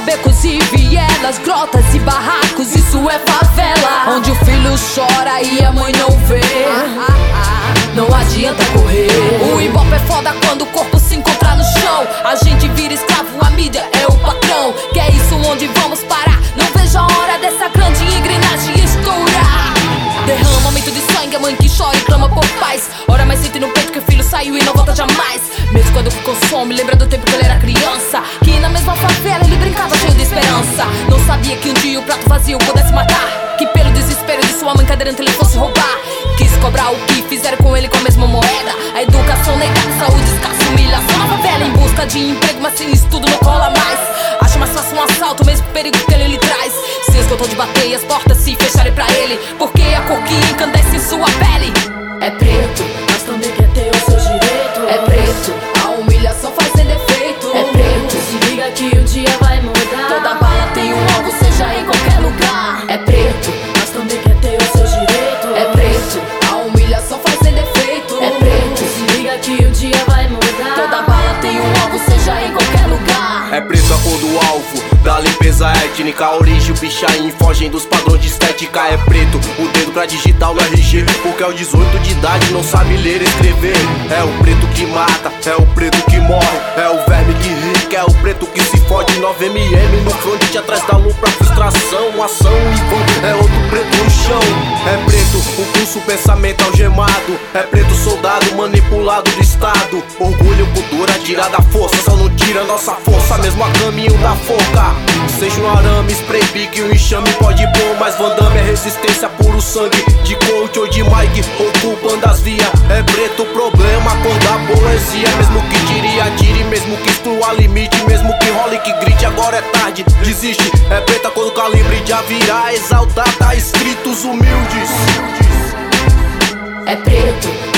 becos e vielas, grotas e barracos, isso é favela. Onde o filho chora e a mãe não vê, não adianta correr. O Ibope é foda quando o corpo se encontra no chão. A gente vira escravo, a mídia é o patrão. Que é isso, onde vamos parar? Não vejo a hora dessa grande engrenagem estourar. Derramamento de sangue, a mãe que chora e clama por paz. Ora mais sente no peito que o filho saiu e não volta jamais. Mesmo quando consome, lembra do tempo que ele era criança, que na mesma favela ele brincava cheio de esperança. Não sabia que um dia o prato vazio pudesse matar, que pelo desespero de sua mãe cadeirante ele fosse roubar. Quis cobrar o que fizeram com ele com a mesma moeda. A educação negada, saúde escassa, humilhação na favela. Em busca de emprego, mas sem estudo não cola mais. Acha mais fácil um assalto, mesmo perigo que ele lhe traz. Se esgotou de bater e as portas se fecharem pra ele, porque a cor que encandece em sua pele é preto, mas também quer ter o seu direito. é preto, a humilhação fazendo efeito. É preto, se liga que um dia vai mudar. Toda bala tem um alvo, seja em qualquer lugar. É preto, mas também quer ter o seu direito. é preto, a humilhação fazendo efeito. É preto, se liga que um dia vai mudar. Toda bala tem um alvo, seja em qualquer lugar. É preto a cor do alvo, da limpeza étnica. A origem, o pichain, fogem dos padrões de estética. É preto, o dedo pra digitar o RG, porque aos 18 de idade não sabe ler e escrever. É o preto que mata, é o preto que morre, é o verme que rica, é o preto que se fode. 9mm no front, atrás da lupa, frustração, ação e vão. É outro preto no chão. É preto, o pulso, o pensamento algemado. É preto, soldado manipulado do estado. Orgulho, cultura, tira da força, só não tira nossa força, mesmo a caminho da forca. Seja um arame, spray big, um enxame pode pôr, mas Van Damme é resistência, puro sangue. De coach ou de Mike, ocupando as vias. É preto o problema, cor da poesia. Mesmo que tire, atire, mesmo que exclua limite, mesmo que role, que grite, agora é tarde, desiste. É preta quando o calibre de avirar, exaltar, tá escritos humildes. É preto,